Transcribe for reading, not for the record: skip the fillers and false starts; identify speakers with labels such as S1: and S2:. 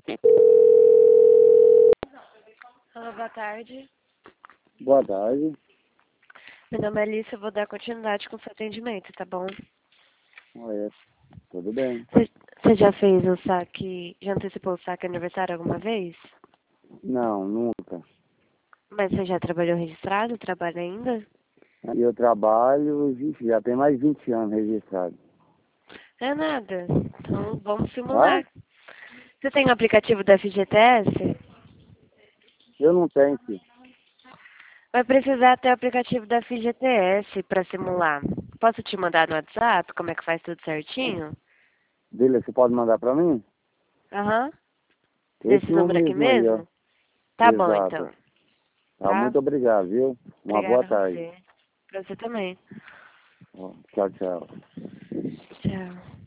S1: Olá, boa tarde.
S2: Boa tarde.
S1: Meu nome é Alice, eu vou dar continuidade com o seu atendimento, tá bom?
S2: Oi, tudo bem?
S1: Você já fez o saque, já antecipou o saque aniversário alguma vez?
S2: Não, nunca.
S1: Mas você já trabalhou registrado? Trabalha ainda?
S2: E eu trabalho, vixe, já tem mais 20 anos registrado.
S1: É nada. Então vamos
S2: Ah?
S1: simular. Você tem o aplicativo da FGTS?
S2: Eu não tenho, filho.
S1: Vai precisar ter o aplicativo da FGTS para simular. Posso te mandar no WhatsApp como é que faz tudo certinho?
S2: Dele, você pode mandar pra mim?
S1: Aham.
S2: Esse
S1: Desse
S2: número
S1: número aqui
S2: mesmo aí, ó.
S1: mesmo? Tá bom,
S2: Exato.
S1: então.
S2: Tá,
S1: Tá?
S2: muito obrigado, viu? Uma boa
S1: Obrigada a
S2: tarde.
S1: você. Pra você também.
S2: Ó, tchau, tchau.
S1: Tchau.